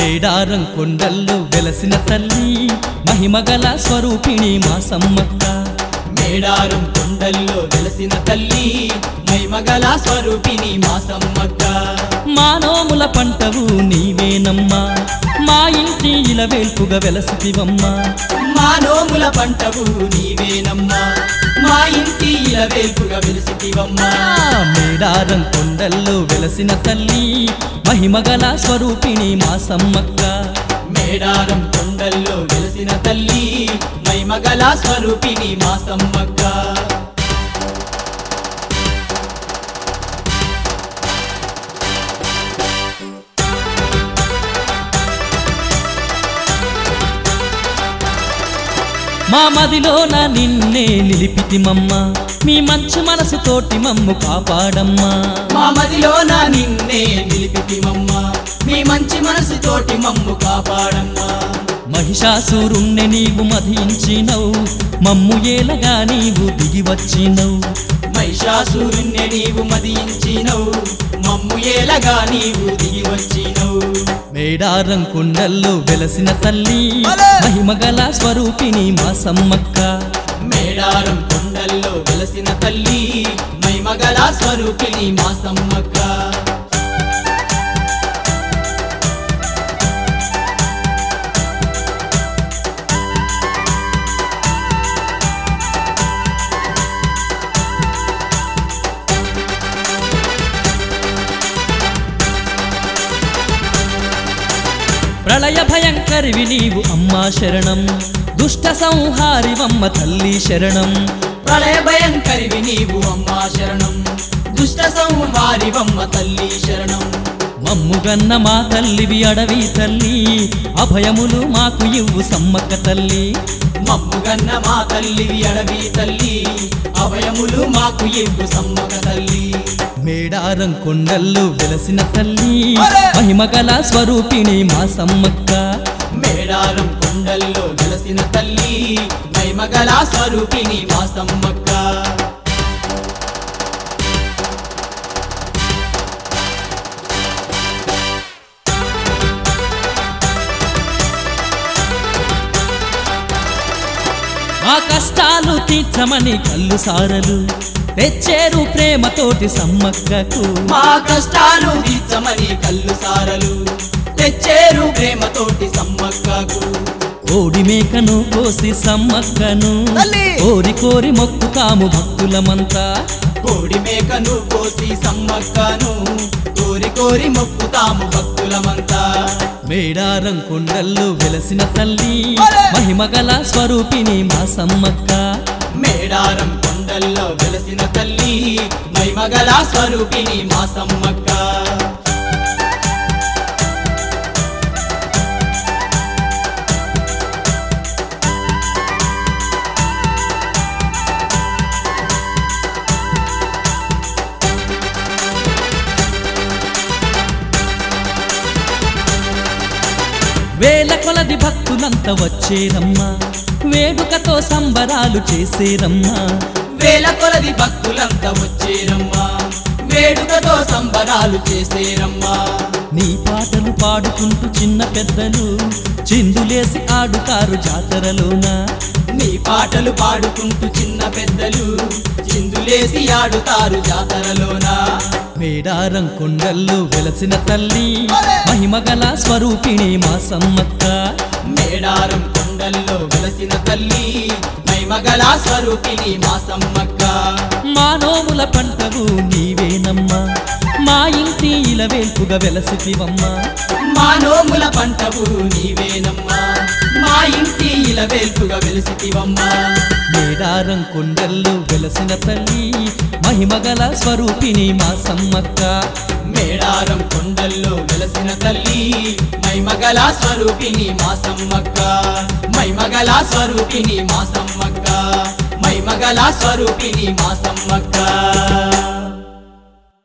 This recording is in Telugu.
మేడారం కొండల్లో వెలసిన తల్లి మహిమగల స్వరూపిణి మా సమ్మక్క మేడారం కొండల్లో వెలసిన తల్లి మహిమగల స్వరూపిణి మా సమ్మక్క మానోముల పంటవు నీవేనమ్మా మా ఇంటి ఇలవేల్పుగా వెలసితివమ్మా మానోముల పంటవు నీవేనమ్మా మా ఇంటి ఇలవేల్పుగా వెలసితివమ్మా మేడారం కొండల్లో వెలసిన తల్లి మహిమగల స్వరూపిణి మా సమ్మక్క మేడారం కొండల్లో వెలసిన తల్లి మహిమగల స్వరూపిణి మా సమ్మక్క మా మదిలోన నిన్నే నిలిపితిమమ్మ మీ మంచి మనసుతోటి మమ్ము కాపాడమ్మా మా మదిలోన నిన్నే నిలిపితిమమ్మా మీ మంచి మనసుతోటి మమ్ము కాపాడమ్మా మహిషాసురుణ్ణి నీవు మధించినవు మమ్ము ఏలగా నీవు దిగి వచ్చినవు మహిషాసురుణ్ణి నీవు మదించినవు మమ్ము ఏలగా నీవు దిగి వచ్చినవు మేడారం కొండల్లో వెలసిన తల్లి మహిమగల స్వరూపిణి మా సమ్మక్క మేడారం కొండల్లో వెలసిన తల్లి మహిమగల స్వరూపిణి మా సమ్మక్క ప్రళయ భయంకరివి నీవు అమ్మా శరణం దుష్ట సంహారివమ్మ తల్లి శరణం ప్రళయ భయంకరివి నీవు అమ్మా శరణం దుష్ట సంహారివమ్మ తల్లి శరణం మమ్ముగన్న మా తల్లివి అడవి తల్లి అభయములు మాకు ఇవ్వు సమ్మక్క తల్లి మమ్ముగన్న మా తల్లివి అడవి తల్లి అభయములు మాకు ఇవ్వు సమ్మక్క తల్లి మేడారం కొండల్లో వెలసిన తల్లి మహిమగల స్వరూపిణి మా సమ్మక్క మేడారం కొండల్లో వెలసిన తల్లి మహిమగల స్వరూపిణి మా సమ్మక్క మా కష్టాలు తీర్చమని కళ్ళు సారలు తెచ్చేరు ప్రేమతోటి సమ్మక్కకు మా కష్టాలు తీర్చమని కళ్ళు సారలు తెచ్చేరు ప్రేమతోటి సమ్మక్కకు కోడి మేకను కోసి సమ్మక్కను కోరి కోరి మొక్కుతాము భక్తులమంతా కోడి మేకను కోసి సమ్మక్కను కోరి కోరి మొక్కుతాము భక్తులమంతా మేడారం కొండల్లో వెలసిన తల్లి మహిమగల స్వరూపిణి మా సమ్మక్క మేడారం కొండల్లో వెలసిన తల్లి మహిమగల స్వరూపిణి మా సమ్మక్క వేల కొలది భక్తులంతా వచ్చేరమ్మా వేడుకతో సంబరాలు చేసేరమ్మా వేల కొలది భక్తులంతా వచ్చేరమ్మా వేడుకతో సంబరాలు చేసేరమ్మా నీ పాటలు పాడుకుంటూ చిన్న పెద్దలు చిందులేసి ఆడుతారు జాతరలోన నీ పాటలు పాడుకుంటూ చిన్న పెద్దలు చిందులేసి ఆడుతారు జాతరలోన మేడారం కొండల్లో వెలసిన తల్లి మహిమగల స్వరూపిణి మా సమ్మక్క మేడారం కొండల్లో వెలసిన తల్లి మహిమగల స్వరూపిణి మా సమ్మక్క మానోముల పంటవు నీవేనమ్మా మా ఇంటి ఇలవేల్పుగా వెలసితివమ్మా మానోముల పంటవు నీవేనమ్మా మా ఇంటి ఇలవేల్పుగా వెలసితివమ్మా మేడారం కొండల్లో వెలసిన తల్లి మహిమగల స్వరూపిణి మా సమ్మక్క మేడారం కొండల్లో వెలసిన తల్లి మహిమగల స్వరూపిణి మా సమ్మక్క మహిమగల స్వరూపిణి మా సమ్మక్క మహిమగల స్వరూపిణి మా సమ్మక్క